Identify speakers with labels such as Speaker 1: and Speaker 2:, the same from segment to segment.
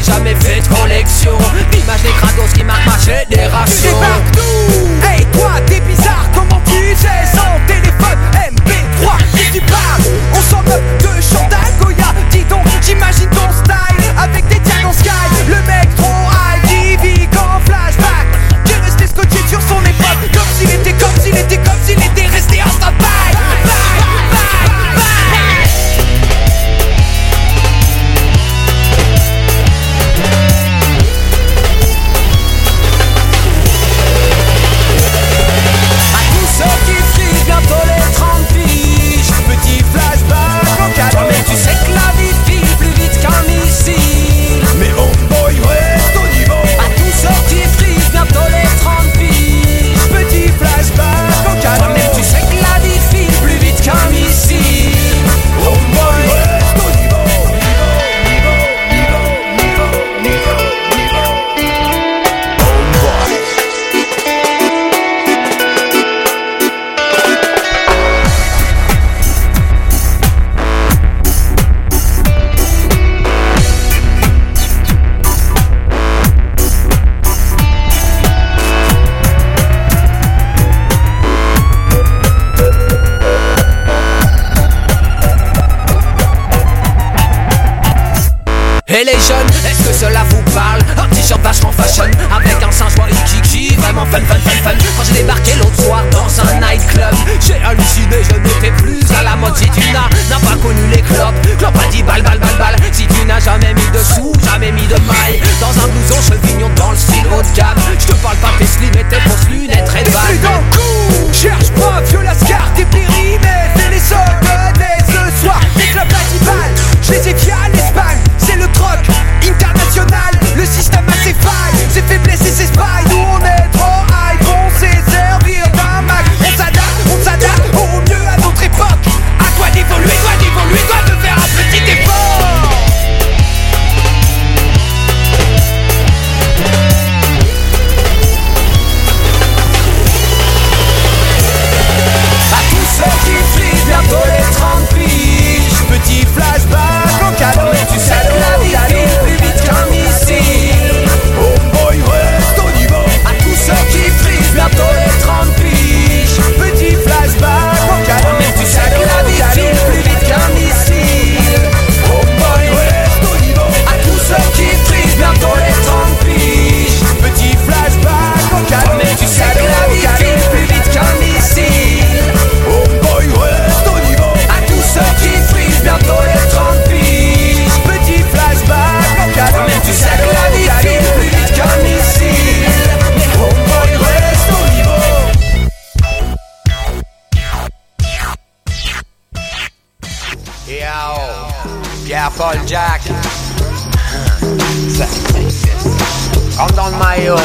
Speaker 1: n'ai jamais fait de collection d'image des grados qui marquent ma génération.
Speaker 2: Tu débarques d'où? Hey toi t'es bizarre, comment tu sais? Sans téléphone MP3, qui tu parles? On s'en moque de Chantal Goya. Dis donc, j'imagine ton style avec des diamants sky. Le mec trop high qui vit qu'en flashback, qui est resté scotché sur son époque, comme s'il était, comme s'il était, comme s'il était resté en stand-by.
Speaker 1: Bientôt les 30 piges, petit flashback au cadeau. Toi-même tu sais que la vie file plus vite qu'un missile.
Speaker 2: Mais homeboy reste au niveau.
Speaker 1: À tous ceux qui frisent, bientôt les 30 piges,
Speaker 2: petit flashback au cadeau.
Speaker 1: Toi-même tu sais que la vie file plus vite qu'un missile.
Speaker 2: Homeboy reste au niveau.
Speaker 1: Et les jeunes, est-ce que cela vous parle? Un t-shirt vachement fashion, avec un singe moi Ikiki, vraiment fun. Quand j'ai débarqué l'autre soir dans un nightclub, j'ai halluciné, je n'étais plus à la mode. Si tu n'as pas connu les clopes a dit balle. Si tu n'as jamais mis de sous, jamais mis de maille dans un blouson chevignon dans le style haut de gamme, je te parle pas tes slim et tes fausses lunettes Red Ball.
Speaker 2: Plus dans le coup, cherche pas, vieux lascar, des périmètres et les soldats ce soir, des clubs balle. Je les ai via l'Espagne, c'est le troc international, le système a ses failles, ses faiblesses et ses failles. Nous on est trop high, on sait servir d'un Mac. On s'adapte au mieux à notre époque. À toi d'évoluer, toi de faire un petit effort.
Speaker 1: À tous ceux qui frisent, bientôt les 30 piges, petit flashback au cadeau. Mais tu sais que la vie file plus vite qu'un missile.
Speaker 2: Homeboy reste au niveau.
Speaker 1: À tous ceux qui frisent, bientôt les 30 piges,
Speaker 2: Petit flashback au cadeau.
Speaker 1: mais tu sais que la vie file plus vite qu'un missile.
Speaker 2: Homeboy reste au niveau.
Speaker 1: À tous ceux qui frisent, bientôt les 30 piges,
Speaker 2: Petit flashback au cadeau.
Speaker 1: mais tu sais que la vie file plus vite qu'un missile.
Speaker 2: Homeboy reste au niveau.
Speaker 1: À tous ceux qui frisent, bientôt les 30 piges,
Speaker 2: Petit flashback au cadeau.
Speaker 1: mais tu sais que la vie file plus vite qu'un missile.
Speaker 2: Homeboy reste au niveau.
Speaker 1: Yo, Pierre-Paul Jack. Rentre dans le maillot.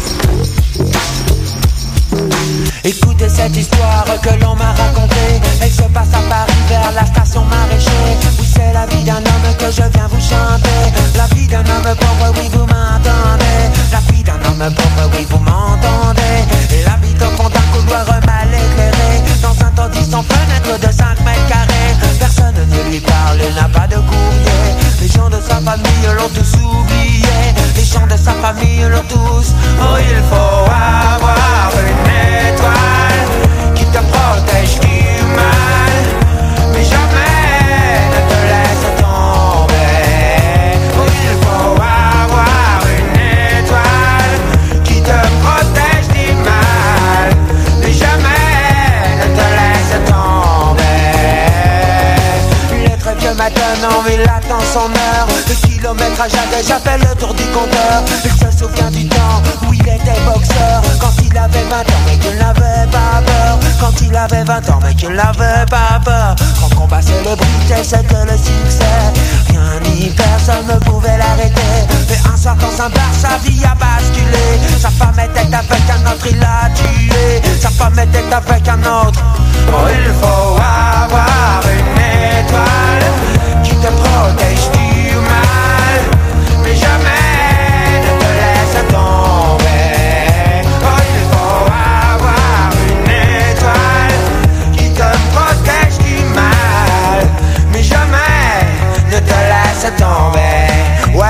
Speaker 3: Écoutez cette histoire que l'on m'a racontée. Elle se passe à Paris vers la station Maraîcher, où c'est la vie d'un homme que je viens vous chanter. La vie d'un homme pauvre, oui vous m'entendez. La vie d'un homme pauvre, oui vous m'entendez. Il habite au fond d'un couloir mal éclairé, dans un taudis sans fenêtre de 5 mètres carrés. Personne ne lui parle, il n'a pas de courrier. Les gens de sa famille l'ont tous oublié. Les gens de sa famille l'ont tous. Oh, il faut avoir une étoile qui te protège du mal, mais jamais ne te laisse tomber. Oh, il faut avoir une étoile qui te protège du mal, mais jamais ne te laisse tomber. Il est très vieux maintenant, il attend son heure. Le kilométrage a déjà fait le tour du compteur. Il se souvient du temps où il était boxeur, quand il avait 20 ans mais qu'il n'avait pas peur. Quand il avait 20 ans mais qu'il n'avait pas peur. Quand combat célébrité c'était le succès, rien ni personne ne pouvait l'arrêter. Mais un soir dans un bar sa vie a basculé. Sa femme était avec un autre, il l'a tué. Sa femme était avec un autre. Oh, il faut avoir une étoile qui te protège du mal, mais jamais ne te laisse tomber. Oh, il faut avoir une étoile qui te protège du mal, mais jamais ne te laisse tomber. Ouais.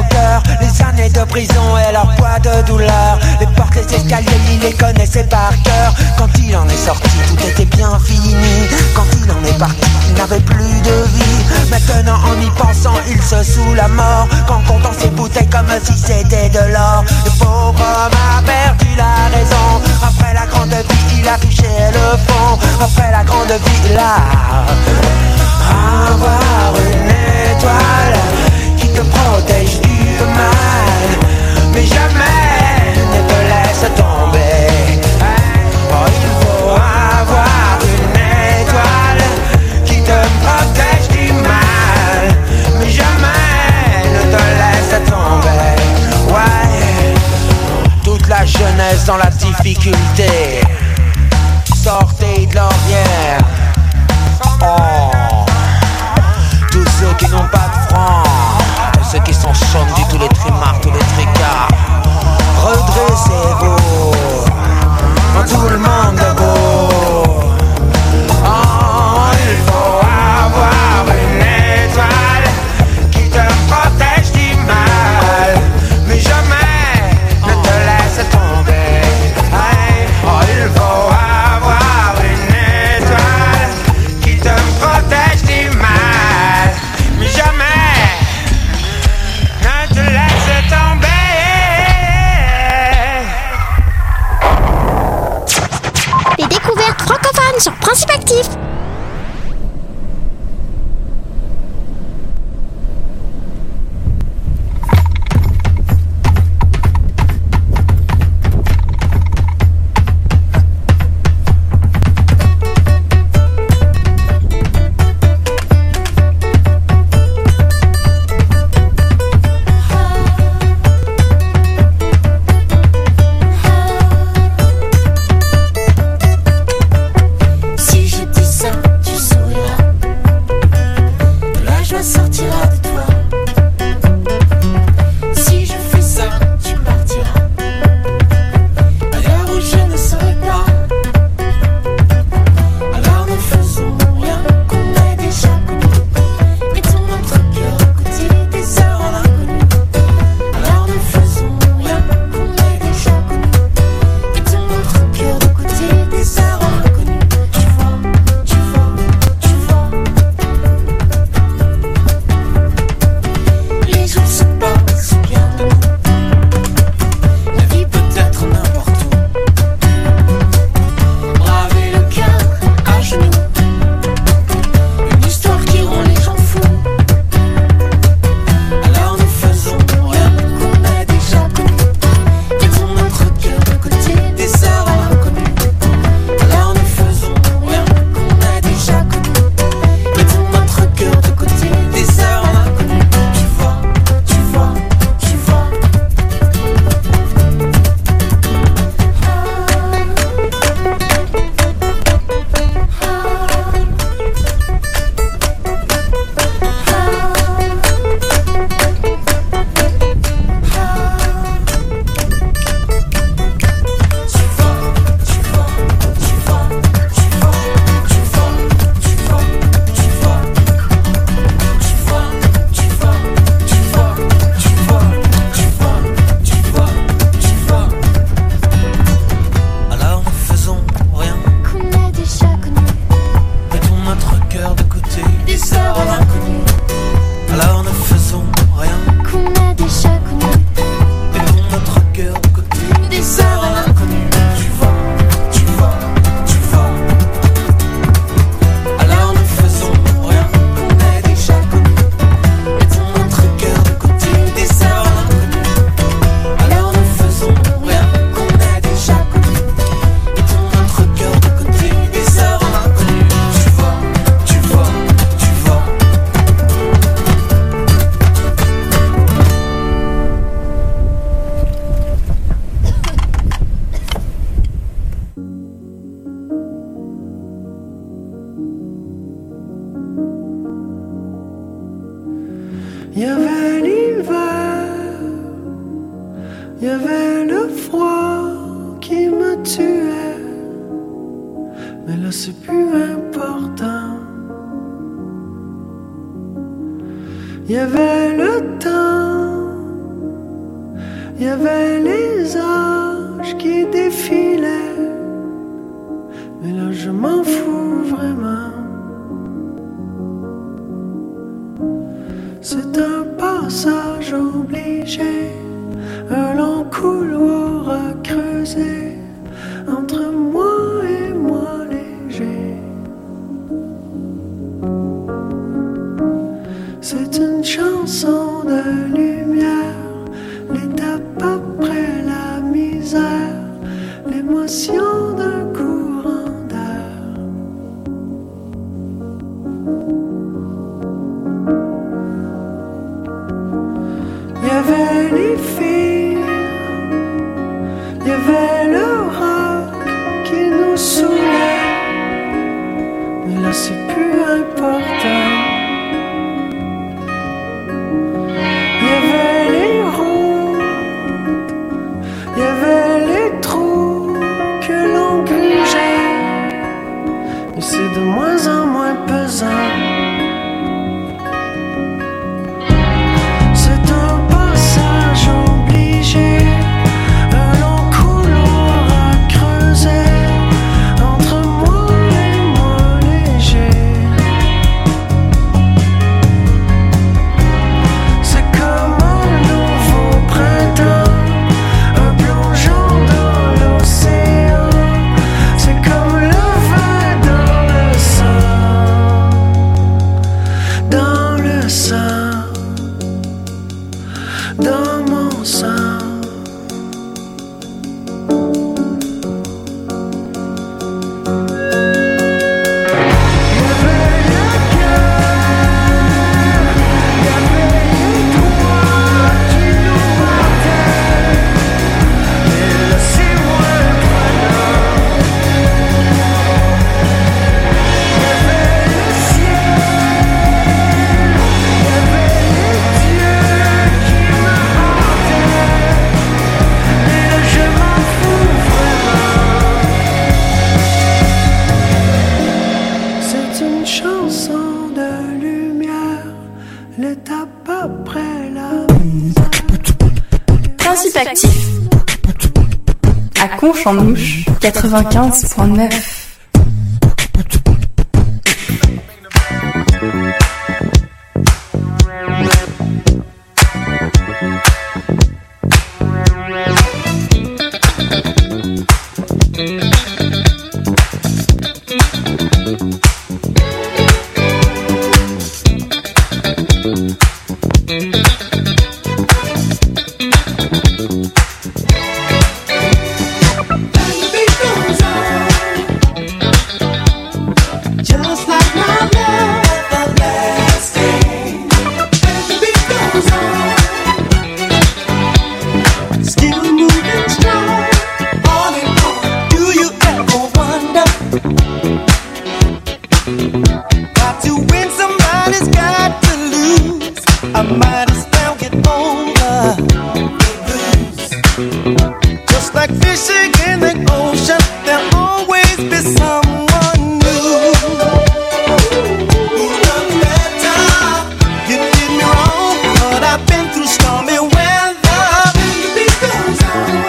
Speaker 3: cœur. Les années de prison et leur poids de douleur. Les portes, les escaliers, il les connaissait par cœur. Quand il en est sorti, tout était bien fini. Quand il en est parti, il n'avait plus de vie. Maintenant en y pensant, il se saoule la mort. Qu'en comptant ses bouteilles comme si c'était de l'or. Le pauvre homme a perdu la raison. Après la grande vie, il a touché le fond. Après la grande vie, il a avoir une étoile qui te protège du mal, mais jamais ne te laisse tomber. Oh, il faut avoir une étoile qui te protège du mal, mais jamais ne te laisse tomber. Ouais, toute la jeunesse dans la difficulté, sortez de l'ornière. Oh, tous ceux qui n'ont pas de francs, ceux qui sont chaumes du tous les trimards, tous les tricards, redressez-vous, tout le monde est beau. Oh, il faut avoir une étoile qui te protège du mal, mais jamais ne te laisse tomber. Oh, il faut avoir une étoile qui te protège du mal, mais jamais ne te laisse tomber.
Speaker 4: Les découvertes francophones sur Principe Actif.
Speaker 5: Si je dis ça, tu souriras. La joie sortira de toi. Si je fais ça, tu partiras ailleurs où je ne serai pas. Alors ne faisons rien qu'on ait déjà connu. Mettons notre cœur à côté des heures en inconnu. Alors ne faisons rien qu'on ait déjà connu. Mettons notre cœur de côté des heures en inconnu. Tu vois, tu vois, tu vois. Les jours se passent bien de nous. La vie peut être n'importe où. Braver le cœur à genoux. Une histoire qui rend les gens fous. Alors ne faisons rien qu'on a déjà connu. Mettons notre cœur de côté des heures à l'inconnu. Alors ne faisons rien qu'on a déjà connu. Mettons notre cœur de côté des heures à l'inconnu. Tu vois, tu vois, tu vois. Alors ne faisons rien
Speaker 4: Qu'on a déjà connu.
Speaker 5: mettons notre cœur de côté des heures à l'inconnu. Alors ne faisons rien
Speaker 4: Qu'on a déjà connu.
Speaker 5: mettons notre cœur de côté des heures à l'inconnu. Tu vois, tu vois, tu vois. Alors ne faisons rien qu'on ait déjà connu. Mettons notre cœur de côté des heures à l'inconnu. Alors ne faisons rien qu'on ait déjà connu. Mettons notre cœur de côté des heures à l'inconnu. Tu vois, tu vois, tu vois.
Speaker 6: Il y avait l'hiver, il y avait le froid qui me tuait, mais là c'est plus important. Il y avait le temps Il y avait les âges qui défilaient, mais là je m'en fous vraiment. C'est un passage obligé, un long couloir à creuser entre moi et moi léger. C'est une chanson de lumière, l'étape après la misère, l'émotion d'un courant d'air. Il y avait les filles, il y avait le rock qui nous saoulait, mais là c'est plus important. Il y avait les routes, il y avait les trous que l'on grugeait, mais c'est de moins en moins pesant. C'est un passage obligé, un long couloir à creuser entre moi et moi léger. C'est comme un nouveau printemps, un plongeon dans l'océan. C'est comme le vin dans le sang, dans le sang, dans mon sang. Il y avait la guerre, il y avait les toits qui nous battaient, mais là c'est moins prenant. Il y avait le ciel, il y avait les dieux qui me hantaient, mais là je m'en fous vraiment. C'est une chanson de lumière, l'étape après la
Speaker 7: Principe actif. À Conche-en-Ouche, 95.9.
Speaker 3: Just like my love, everlasting. The beat goes on, still moving strong, on and on. Do you ever wonder? Got to win, somebody's got to lose. I might as well get over the blues. Just like fishing in the ocean, there'll always be someone new. Who look better? You did me wrong, but I've been through stormy weather. The beat goes on,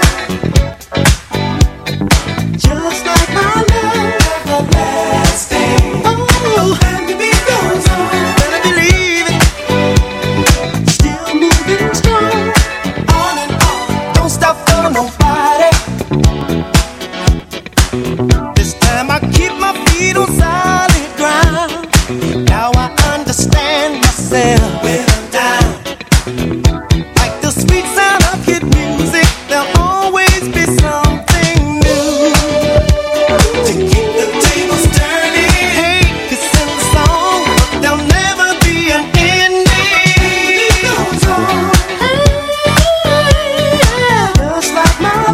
Speaker 3: just like my love, everlasting. Oh, and the beat goes on, better believe it. Still moving strong, on and on. Don't stop for nobody. This time I keep my feet on solid ground. Now I understand myself when I'm down. Like the sweet sound of hit music, there'll always be something new to keep the tables turning. Hate is in the song, but there'll never be an ending. It goes on, just like my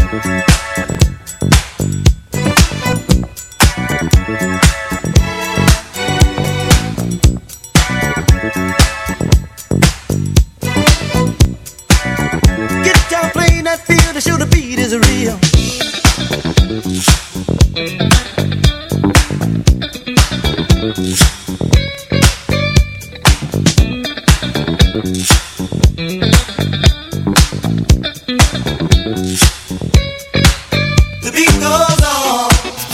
Speaker 6: Get down, playing that field to show the beat is real. The beat goes on.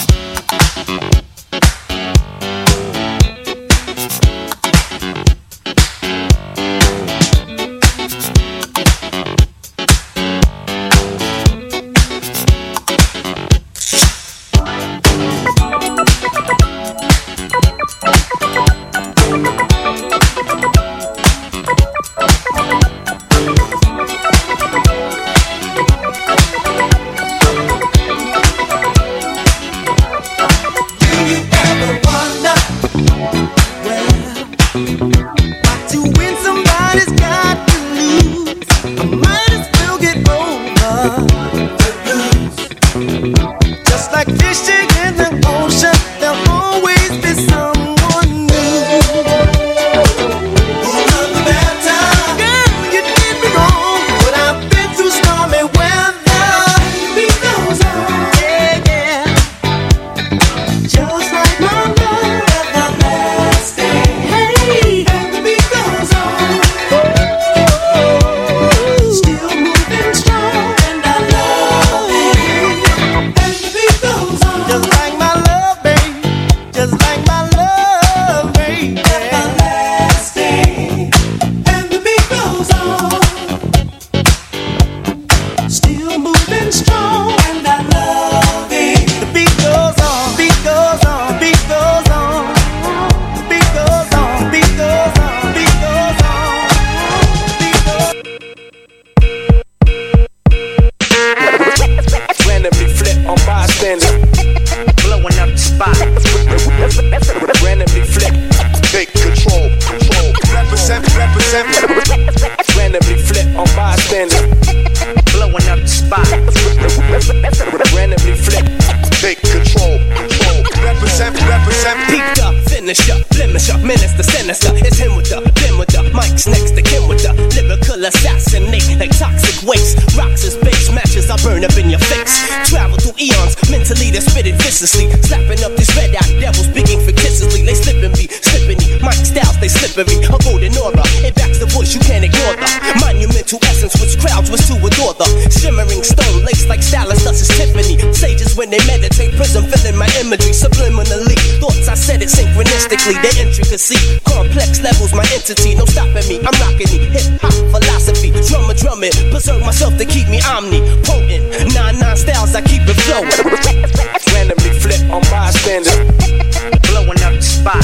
Speaker 1: The intricacy, complex levels, my entity, no stopping me. I'm rocking the hip-hop philosophy. Drum it, preserve myself to keep me omnipotent. 9-9 styles, I keep it flowing. Randomly flip on bystanders, blowing up the spot.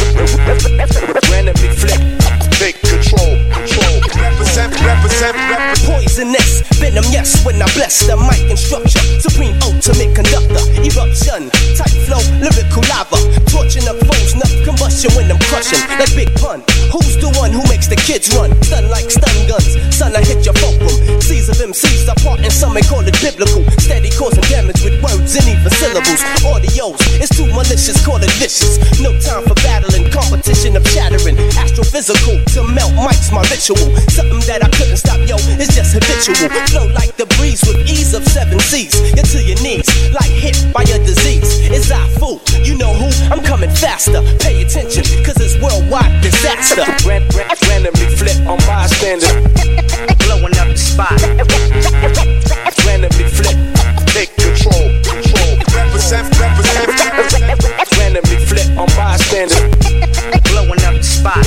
Speaker 1: Randomly flip, take control. Represent. Poisonous, venom, yes, when I bless the mic and structure. Supreme ultimate conductor, eruption, type flow, lyrical lava. Torching up foes, enough combustion when I'm crushing. Like Big Pun, who's the one who makes the kids run? Stun like stun guns, son, I hit your fulcrum. Seas of MCs apart and some may call it biblical. Steady causing damage with words and even syllables. Audios, it's too malicious, call it vicious. No time for battling, competition of shattering. Astrophysical, to melt mics, my ritual. Something that I couldn't stop, yo, it's just habitual. Flow like the breeze with ease of 7 C's. You're to your knees, like hit by a disease. It's I fool, you know who? I'm coming faster. Pay attention, cause it's worldwide disaster. Randomly flip on bystanders, blowing up the spot. Randomly flip, take control. Represent. Randomly flip on bystanders, blowing up the spot.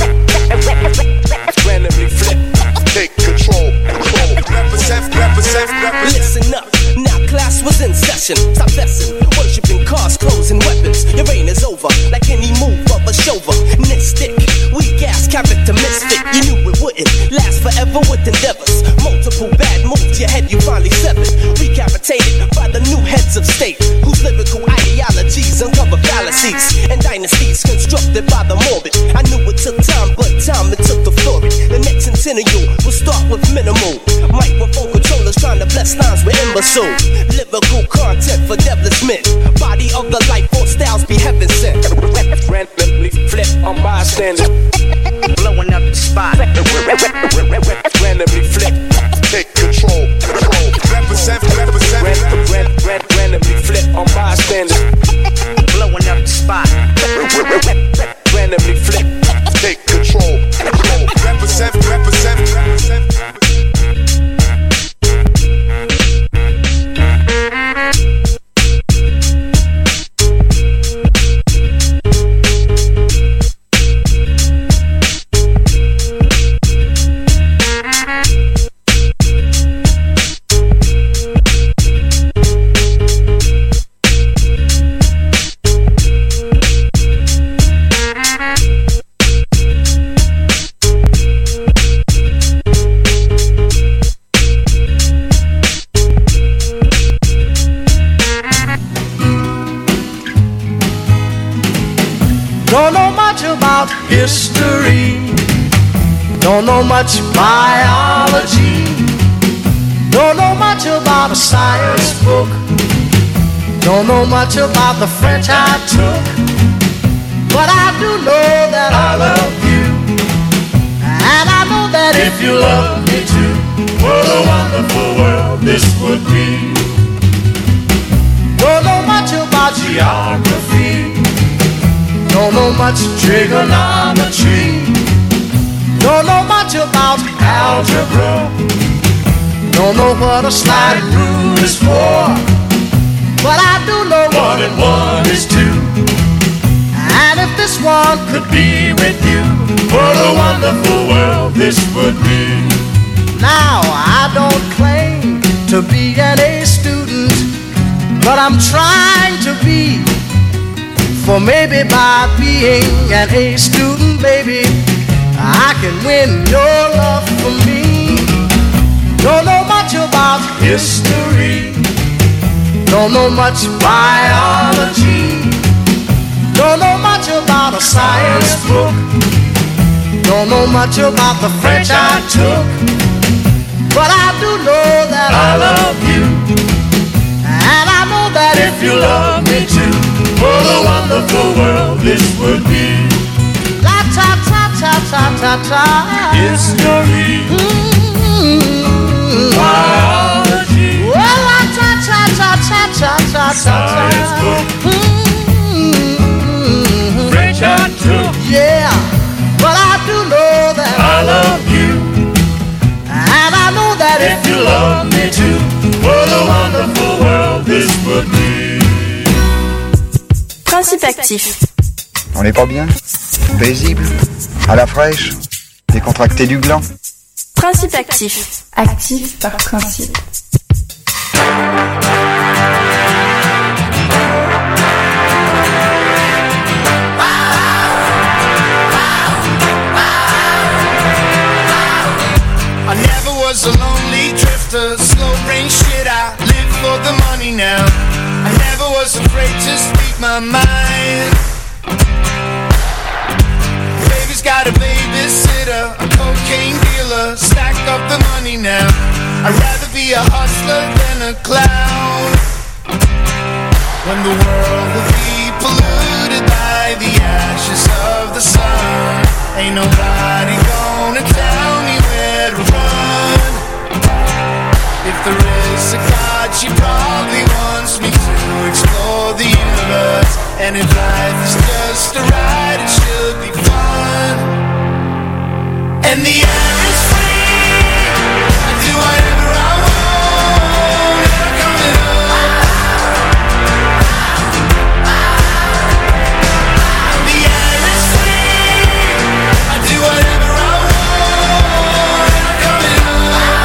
Speaker 1: Randomly flip, take control. Represent. Listen up, now class was in session. Stop fessing, worshipping cars, clothes, and weapons. Your reign is over, like any move of a chauvinistic. Weak ass character misfit. You knew it wouldn't last forever with endeavors. Multiple bad moves, your head you finally severed. Recapitated by the new heads of state, whose lyrical ideologies uncover fallacies and dynasties constructed by the morbid. I knew it took time, but time it took to flourish. The next centennial will start with minimal microphone controllers trying to bless lines with imbecile.
Speaker 8: Don't know much about history. Don't know much biology. Don't know much about a science book. Don't know much about the French I took. But I do know that I love you. And I know that if you love me too, what a wonderful world this would be. Don't know much about geography. Don't know much trigonometry. Don't know much about algebra. Don't know what a sliding rule is for. But I do know 1 and 1 is 2. And if this one could be with you, what a wonderful world this would be. Now I don't claim to be an A student, but I'm trying to be. For maybe by being an A student, baby, I can win your love for me. Don't know much about history. Don't know much biology. Don't know much about a science book. Don't know much about the French I took. But I do know that I love you. And I know that if you love me too, what a wonderful world this would be. La ta ta ta ta ta ta. History. Biology. Well, la ta ta ta ta ta ta ta. Science book. French I took. Yeah, but I do know that I love you. And I know that if you love me too, what a wonderful world this would be.
Speaker 7: Principe actif.
Speaker 9: On n'est pas bien? Paisible? À la fraîche? Décontracté du gland?
Speaker 7: Principe actif. Actif par principe.
Speaker 10: I never was a lonely drifter, slow brain shit, I live for the money now. I never was afraid to speak my mind. Baby's got a babysitter, a cocaine dealer, stack up the money now. I'd rather be a hustler than a clown. When the world will be polluted by the ashes of the sun, ain't nobody gonna tell me where to run. If there is a God, she probably wants me to explore the universe. And if life is just a ride, it should be fun. And the air is free, I do whatever I want, and I'm coming up. And the air is free, I do whatever I want, and I'm coming up.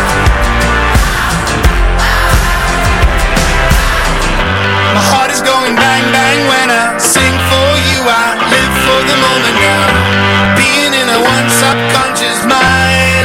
Speaker 10: My heart is going bang bang when I sing for you. I live for the moment now, being in a one subconscious mind.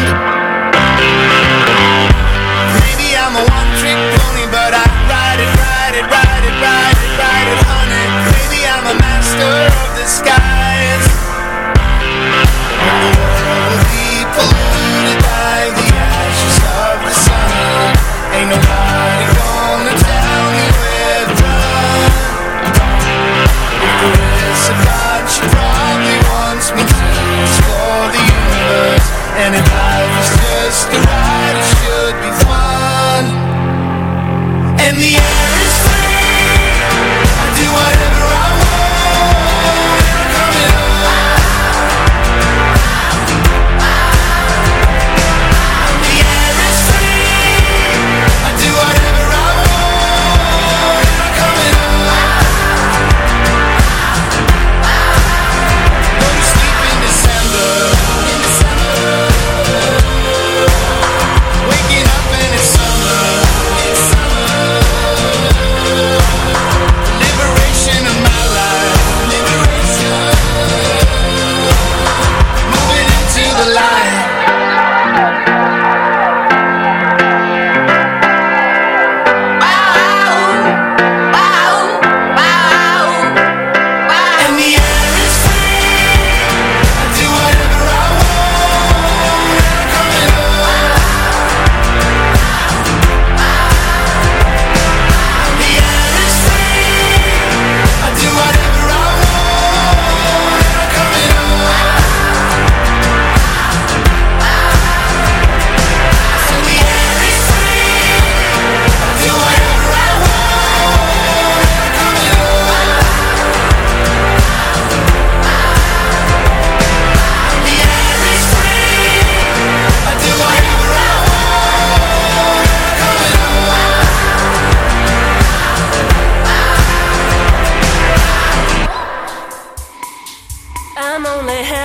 Speaker 10: Maybe I'm a one-trick pony, but I ride it, ride it, ride it, ride it, ride it, honey. Maybe I'm a master of the skies. And the world will be polluted by the ashes of the sun. Ain't nobody gonna tell me where to run. If there is a God, she probably wants me to explore the universe. And if life is just a ride, it should be fun. And the air is free, I do whatever I want, and I'm coming up. And the air is free, I do whatever I want, and I'm coming up. Go to sleep in December, waking up and it's summer,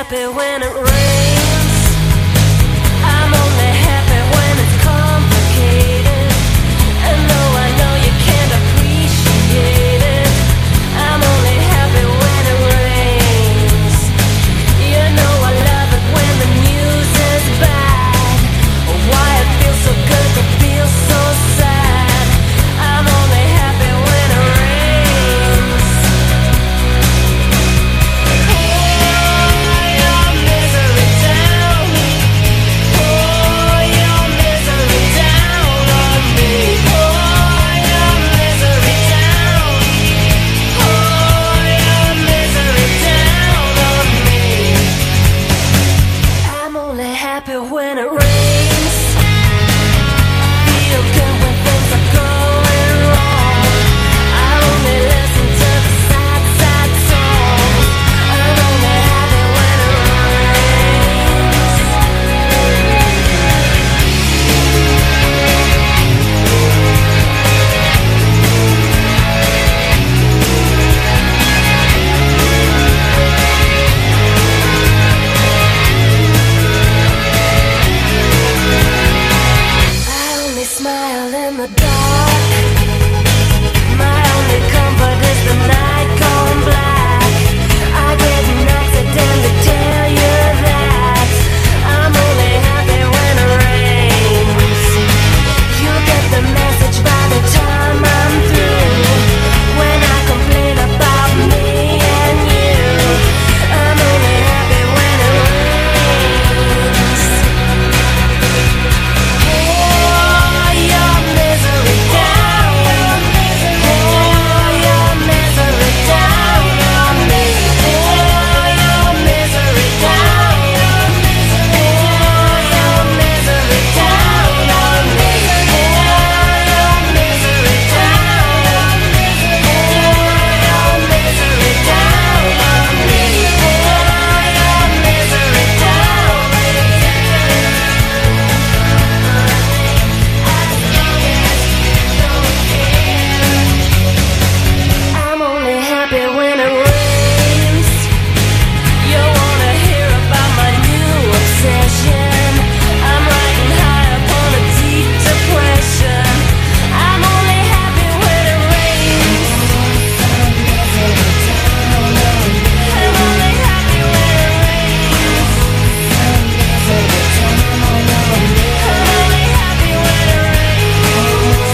Speaker 5: happy when it rains. I'm only happy when it's complicated. And though I know you can't appreciate it, I'm only happy when it rains. You know I love it when the news is bad. Why it feels so good to feel so sad. I'm only happy when it rains. Pour your misery down. Pour your misery down on me. Pour your misery down. Pour your misery down on me. I'm only happy when it rains. Feel good when things are going wrong. I only listen to the sad, sad songs. I'm only happy when it rains. I only smile in the dark. My only comfort is the night gone black. I get an accident to